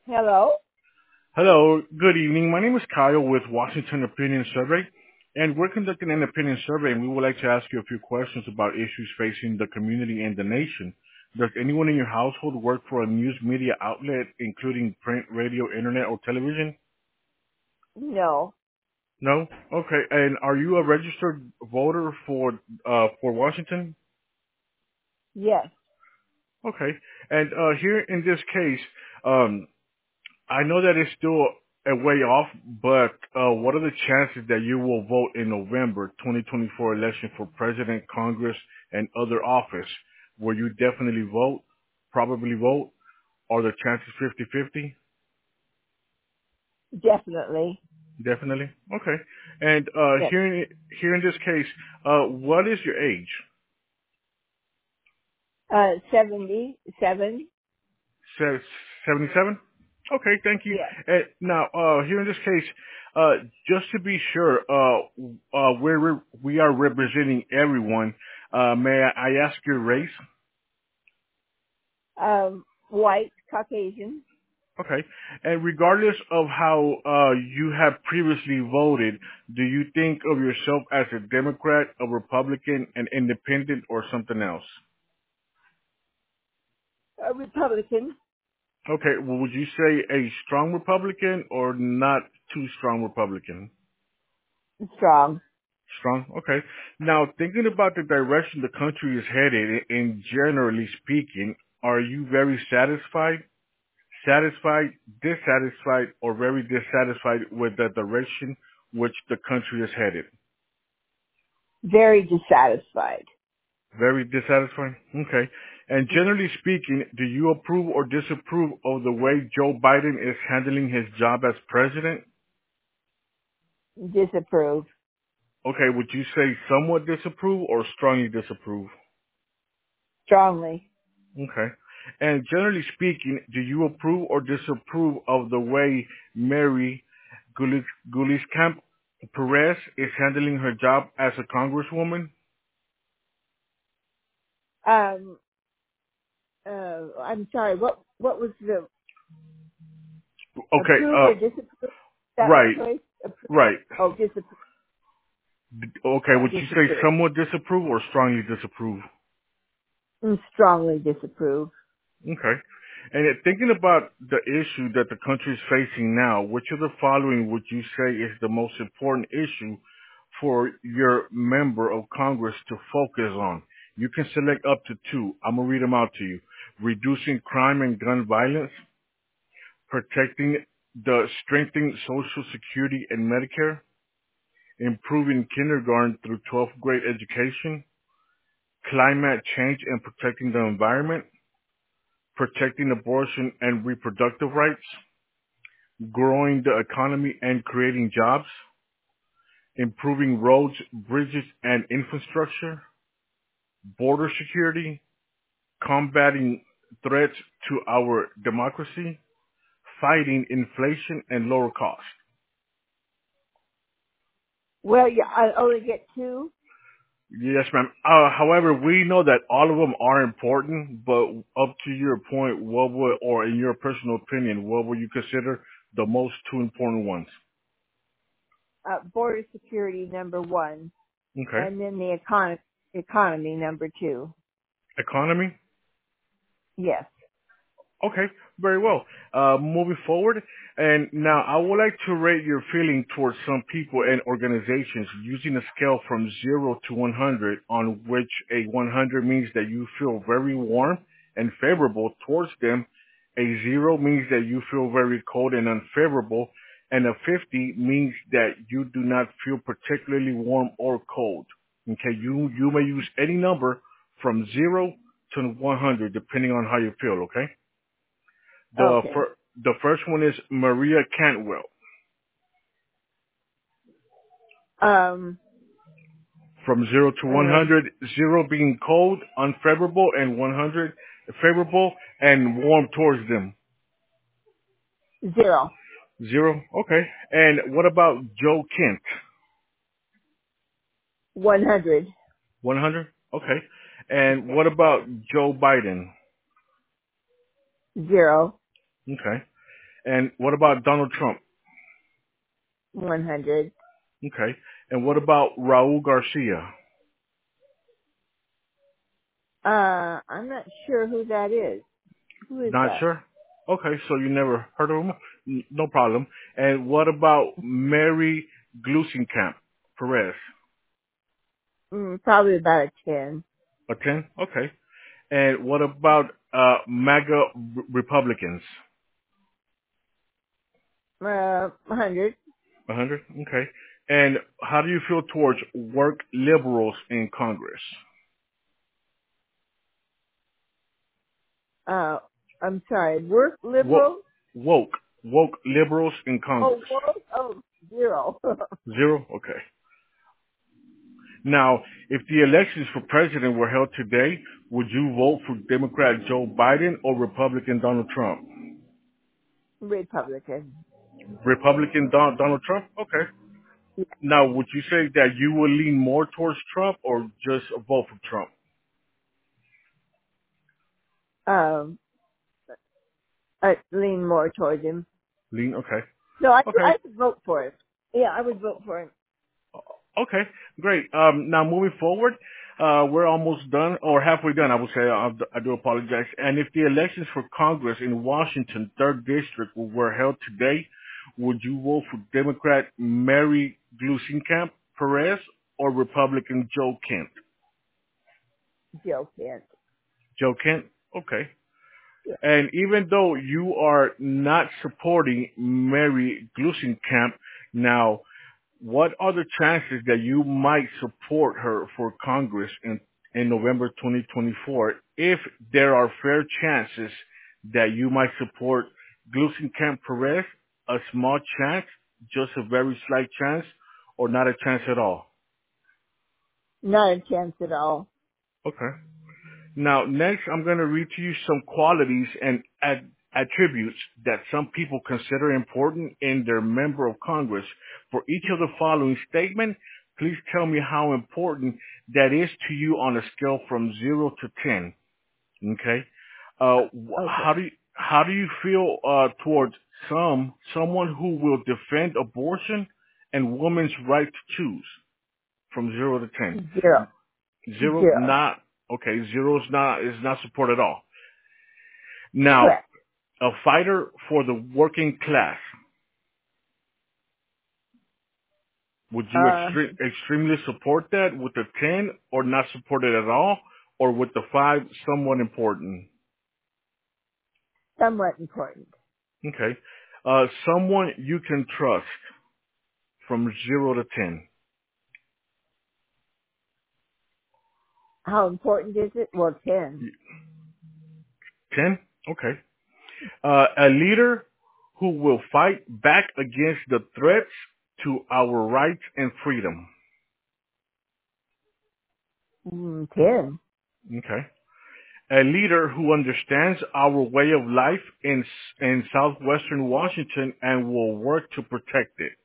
Hello? Hello, good evening. My name is Kyle with Washington Opinion Survey, and we're conducting an opinion survey, and we would like to ask you a few questions about issues facing the community and the nation. Does anyone in your household work for a news media outlet, including print, radio, internet, or television? No. No? Okay. And are you a registered voter for Washington? Yes. Okay. And here in this case, um, I know that it's still a way off, but what are the chances that you will vote in November 2024 election for president, Congress, and other office? Will you definitely vote, probably vote? Are the chances 50-50? Definitely. Definitely. Okay. And Yes. here in this case, what is your age? 77? 77? Okay, thank you. Yes. Now, here in this case, just to be sure, we are representing everyone. May I ask your race? White, Caucasian. Okay. And regardless of how you have previously voted, do you think of yourself as a Democrat, a Republican, an independent, or something else? Republican. Okay. Well, would you say a strong Republican or not too strong Republican? Strong. Strong. Okay. Now, thinking about the direction the country is headed, in generally speaking, are you very satisfied, dissatisfied, or very dissatisfied with the direction which the country is headed? Very dissatisfied. Very dissatisfied. Okay. And generally speaking, do you approve or disapprove of the way Joe Biden is handling his job as president? Disapprove. Okay. Would you say somewhat disapprove or strongly disapprove? Strongly. Okay. And generally speaking, do you approve or disapprove of the way Mary Guliscamp Perez is handling her job as a congresswoman? Um, I'm sorry. What was the Okay, approve or disapprove? Is that my right, choice? right. Oh, disapprove. Okay, Yeah, would you say disapprove. somewhat disapprove or strongly disapprove? Strongly disapprove. Okay. And thinking about the issue that the country is facing now, which of the following would you say is the most important issue for your member of Congress to focus on? You can select up to two. I'm going to read them out to you. Reducing crime and gun violence, protecting the strengthening Social Security and Medicare, improving kindergarten through 12th grade education, climate change and protecting the environment, protecting abortion and reproductive rights, growing the economy and creating jobs, improving roads, bridges, and infrastructure, border security, combating threats to our democracy, fighting inflation and lower costs. Well, yeah, I only get two. Yes, ma'am. However, we know that all of them are important, but up to your point, what would, or in your personal opinion, what would you consider the most two important ones? Border security number one, Okay. and then the economy number two. Economy? Yes. Okay, very well. Moving forward, and now I would like to rate your feeling towards some people and organizations using a scale from 0 to 100, on which a 100 means that you feel very warm and favorable towards them, a 0 means that you feel very cold and unfavorable, and a 50 means that you do not feel particularly warm or cold. Okay, you may use any number from 0 to 100 depending on how you feel, okay? The Okay. fir- the first one is Maria Cantwell. Um, From 0 to uh, 100, 0 being cold, unfavorable, and 100 favorable and warm towards them. 0. 0, okay. And what about Joe Kent? 100. 100, okay. And what about Joe Biden? 0. Okay. And what about Donald Trump? 100. Okay. And what about Raul Garcia? I'm not sure who that is. Who is Not that? sure? Okay, so you never heard of him? No problem. And what about Mary Gluesenkamp Perez? Probably about a 10. A 10? Okay. And what about MAGA Republicans? 100. 100? Okay. And how do you feel towards work liberals in Congress? I'm sorry, work Wo- liberal? woke liberals in Oh, Congress. work? Oh, 0. 0? Okay. Now, if the elections for president were held today, would you vote for Democrat Joe Biden or Republican Donald Trump? Republican. Republican Donald Trump? Okay. Yeah. Now, would you say that you will lean more towards Trump or just vote for Trump? Um, I lean more towards him. Lean? Okay. So I Okay. could vote for him. Yeah, I would vote for him. Okay, great. Now moving forward, we're almost done, or halfway done, I would say. I do apologize. And if the elections for Congress in Washington, 3rd District, were held today, would you vote for Democrat Mary Gluesenkamp Perez or Republican Joe Kent? Joe Kent. Joe Kent? Okay. Yeah. And even though you are not supporting Mary Gluesenkamp now, what are the chances that you might support her for Congress in November 2024 if there are fair chances that you might support Gluesenkamp Perez, a small chance, just a very slight chance, or not a chance at all? Not a chance at all. Okay. Now, next, I'm going to read to you some qualities and attributes that some people consider important in their member of Congress. For each of the following statement, please tell me how important that is to you on a scale from 0 to 10. Okay? Okay. How do you feel towards someone who will defend abortion and women's right to choose from 0 to 10? 0. 0, 0. not okay. 0 is not support at all. Now, Correct. a fighter for the working class. Would you extremely support that with the 10, or not support it at all, or with the 5 somewhat important? Somewhat important. Okay. Someone you can trust from 0 to 10. How important is it? Well, 10. 10? Okay. A leader who will fight back against the threats to our rights and freedom. 10. Okay. A leader who understands our way of life in southwestern Washington and will work to protect it.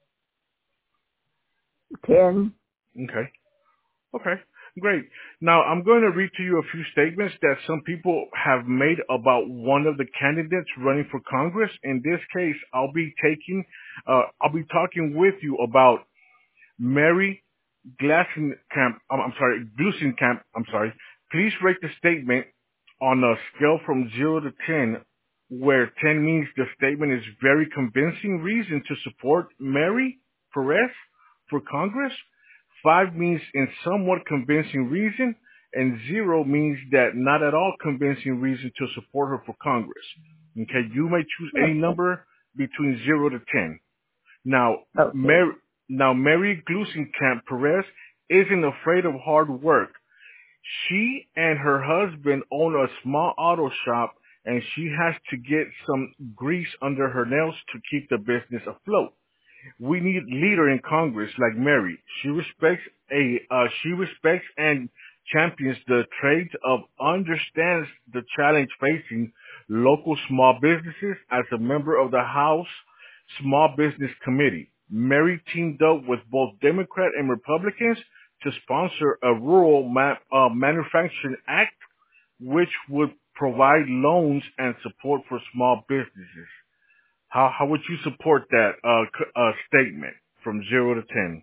10. Okay. Okay. Great. Now I'm going to read to you a few statements that some people have made about one of the candidates running for Congress. In this case, I'll be talking with you about Mary Gluesenkamp. I'm sorry. Please rate the statement on a scale from 0 to 10, where 10 means the statement is very convincing reason to support Mary Perez for Congress. 5 means in somewhat convincing reason, and 0 means that not at all convincing reason to support her for Congress. Okay, you may choose any Okay. number between 0 to 10. Now, Okay. Mary Gluesenkamp Perez isn't afraid of hard work. She and her husband own a small auto shop, and she has to get some grease under her nails to keep the business afloat. We need leader in Congress like Mary. She respects and champions the trades of understands the challenge facing local small businesses as a member of the House Small Business Committee. Mary teamed up with both Democrat and Republicans to sponsor a rural manufacturing act which would provide loans and support for small businesses. How would you support that statement from 0 to 10?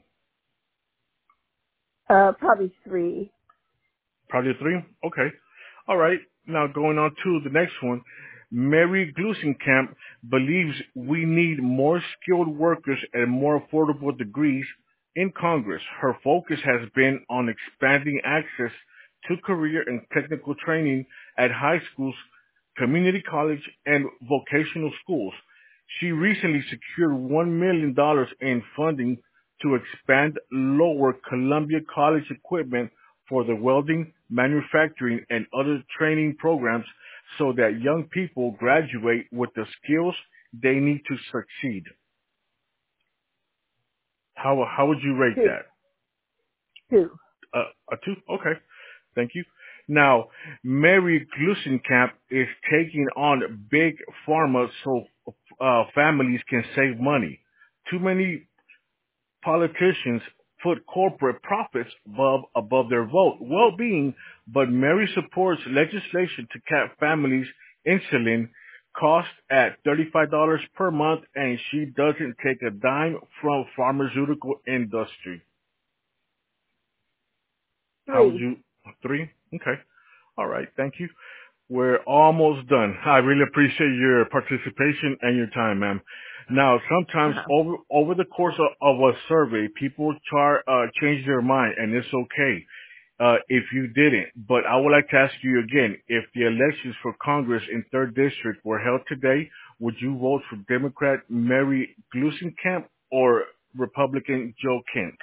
Probably 3. Probably 3? Okay. All right. Now going on to the next one. Mary Glusenkamp believes we need more skilled workers and more affordable degrees in Congress. Her focus has been on expanding access to career and technical training at high schools, community college, and vocational schools. She recently secured $1 million in funding to expand Lower Columbia College equipment for the welding, manufacturing, and other training programs so that young people graduate with the skills they need to succeed. How would you rate 2. that? 2. A 2? Okay. Thank you. Now, Mary Glusenkamp is taking on big pharma so families can save money. Too many politicians put corporate profits above their well-being, but Mary supports legislation to cap families' insulin cost at $35 per month, and she doesn't take a dime from pharmaceutical industry. How would 3. you? 3? Okay. All right. Thank you. We're almost done. I really appreciate your participation and your time, ma'am. Now, sometimes Uh-huh. over the course of a survey, people change their mind, and it's okay if you didn't. But I would like to ask you again: if the elections for Congress in 3rd District were held today, would you vote for Democrat Mary Glusenkamp or Republican Joe Kent?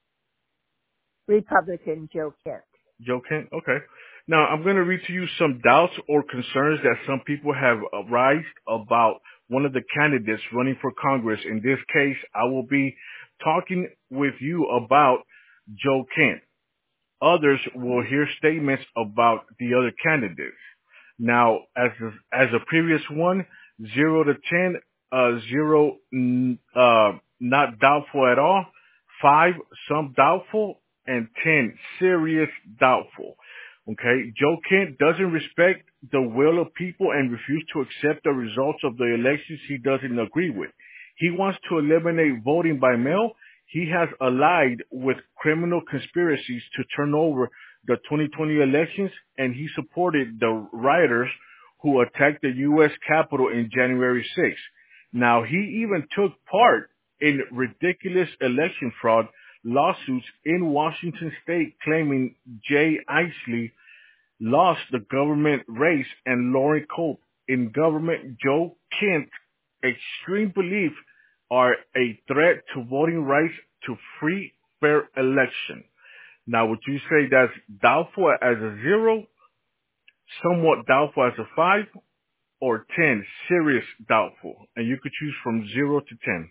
Republican Joe Kent. Joe Kent? Okay. Now, I'm going to read to you some doubts or concerns that some people have raised about one of the candidates running for Congress. In this case, I will be talking with you about Joe Kent. Others will hear statements about the other candidates. Now, as a previous one, 0 to 10, 0 not doubtful at all, 5 some doubtful, and 10 serious doubtful. Okay, Joe Kent doesn't respect the will of people and refuse to accept the results of the elections he doesn't agree with. He wants to eliminate voting by mail. He has allied with criminal conspiracies to turn over the 2020 elections, and he supported the rioters who attacked the U.S. Capitol in January 6th. Now, he even took part in ridiculous election fraud lawsuits in Washington state claiming Jay Inslee lost the government race and Lauren Cope in government. Joe Kent's extreme beliefs are a threat to voting rights to free, fair election. Now, would you say that's doubtful as a 0, somewhat doubtful as a 5, or 10, serious doubtful? And you could choose from 0 to 10.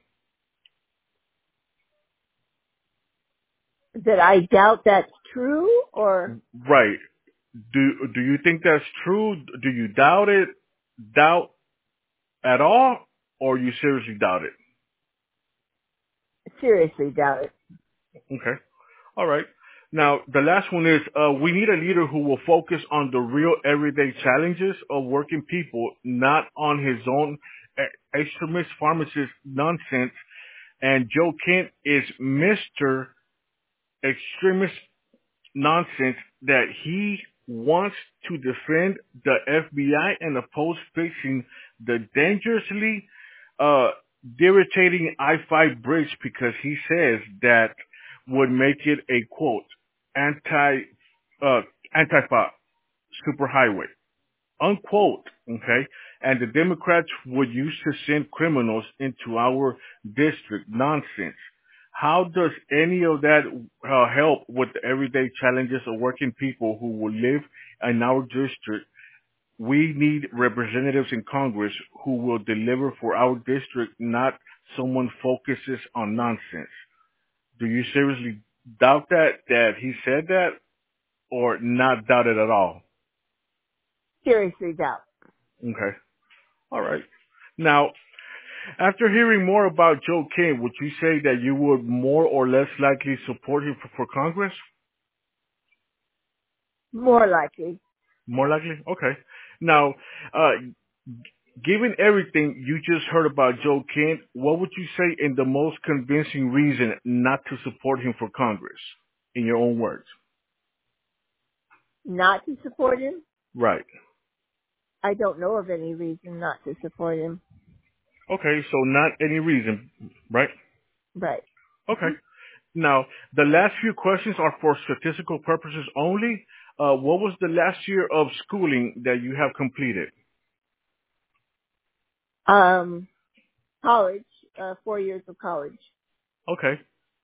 That I doubt that's true, or Right. Do you think that's true? Do you doubt it? Doubt at all? Or you seriously doubt it? seriously doubt it. Okay. All right. Now, the last one is, we need a leader who will focus on the real everyday challenges of working people, not on his own extremist pharmacist nonsense. And Joe Kent is Mr. Extremist nonsense that he wants to defend the FBI and oppose fixing the dangerously uh, irritating I-5 bridge because he says that would make it a quote anti-Antifa superhighway unquote. Okay, and the Democrats would use to send criminals into our district. Nonsense. How does any of that help with the everyday challenges of working people who will live in our district? We need representatives in Congress who will deliver for our district, not someone focuses on nonsense. Do you seriously doubt that he said that, or not doubt it at all? Seriously doubt. Okay. All right. Now, after hearing more about Joe Kent, would you say that you would more or less likely support him for Congress? More likely. More likely? Okay. Now, uh, Given everything you just heard about Joe Kent, what would you say in the most convincing reason not to support him for Congress, in your own words? Not to support him? Right. I don't know of any reason not to support him. Okay, so not any reason, right? Right. Okay. Now, the last few questions are for statistical purposes only. What was the last year of schooling that you have completed? College, 4 years of college. Okay.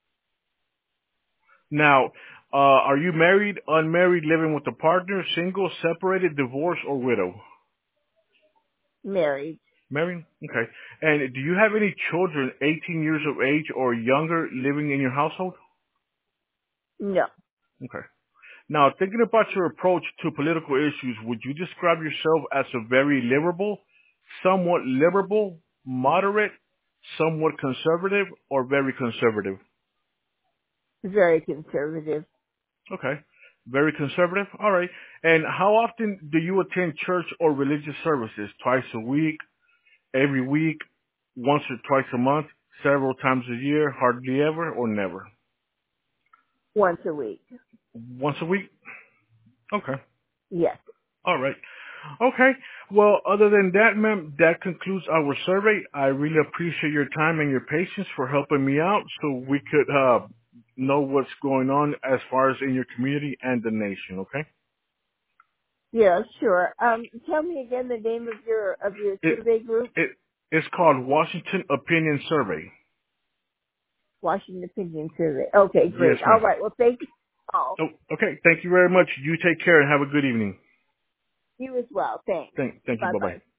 Now, are you married, unmarried, living with a partner, single, separated, divorced, or widow? Married. Married? Okay. And do you have any children 18 years of age or younger living in your household? No. Okay. Now, thinking about your approach to political issues, would you describe yourself as a very liberal, somewhat liberal, moderate, somewhat conservative, or very conservative? Very conservative. Okay. Very conservative? All right. And how often do you attend church or religious services? Twice a week, every week, once or twice a month, several times a year, hardly ever, or never? Once a week. Once a week? Okay. Yes. All right. Okay. Well, other than that, ma'am, that concludes our survey. I really appreciate your time and your patience for helping me out so we could know what's going on as far as in your community and the nation, okay? Yeah, sure. Tell me again the name of your It, survey group. it's called Washington Opinion Survey. Washington Opinion Survey. Okay, Yes, great. All ma'am. right. Well, thank you. Oh, Oh, okay. Thank you very much. You take care and have a good evening. you as well. Thanks. Thank you. Bye Bye-bye. bye.